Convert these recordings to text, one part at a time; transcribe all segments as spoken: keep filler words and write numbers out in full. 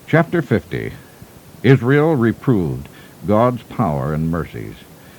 Chapter fifty. Israel reproved, God's power and mercies.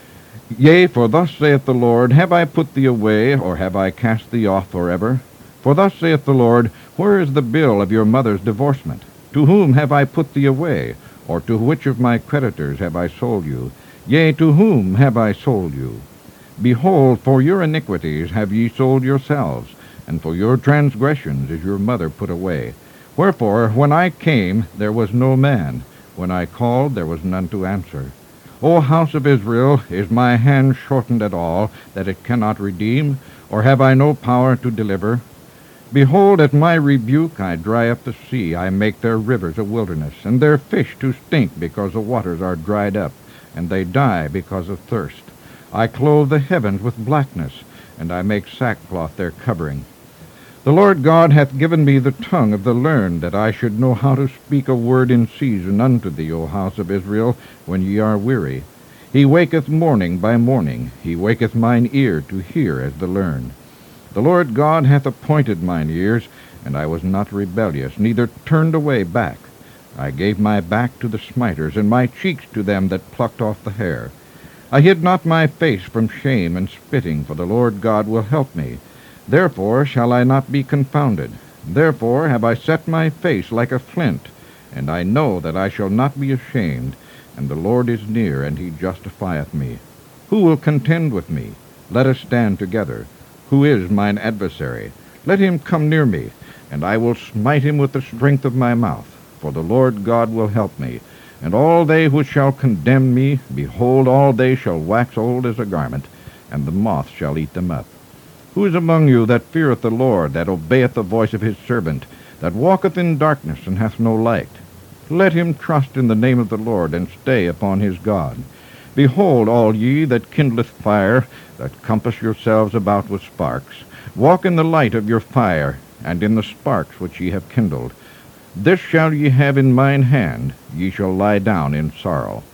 Yea, for thus saith the Lord, Have I put thee away, or have I cast thee off forever? For thus saith the Lord, Where is the bill of your mother's divorcement? To whom have I put thee away? Or to which of my creditors have I sold you? Yea, to whom have I sold you? Behold, for your iniquities have ye sold yourselves, and for your transgressions is your mother put away. Wherefore, when I came, there was no man. When I called, there was none to answer. O house of Israel, is my hand shortened at all, that it cannot redeem? Or have I no power to deliver? Behold, at my rebuke I dry up the sea, I make their rivers a wilderness, and their fish to stink, because the waters are dried up, and they die because of thirst. I clothe the heavens with blackness, and I make sackcloth their covering. The Lord God hath given me the tongue of the learned, that I should know how to speak a word in season unto thee, O house of Israel, when ye are weary. He waketh morning by morning, he waketh mine ear to hear as the learned. The Lord God hath appointed mine ears, and I was not rebellious, neither turned away back. I gave my back to the smiters, and my cheeks to them that plucked off the hair. I hid not my face from shame and spitting, for the Lord God will help me. Therefore shall I not be confounded. Therefore have I set my face like a flint, and I know that I shall not be ashamed. And the Lord is near, and he justifieth me. Who will contend with me? Let us stand together. Who is mine adversary? Let him come near me, and I will smite him with the strength of my mouth. For the Lord God will help me. And all they which shall condemn me, behold, all they shall wax old as a garment, and the moth shall eat them up. Who is among you that feareth the Lord, that obeyeth the voice of his servant, that walketh in darkness, and hath no light? Let him trust in the name of the Lord, and stay upon his God. Behold, all ye that kindleth fire, that compass yourselves about with sparks, walk in the light of your fire, and in the sparks which ye have kindled. This shall ye have in mine hand, ye shall lie down in sorrow.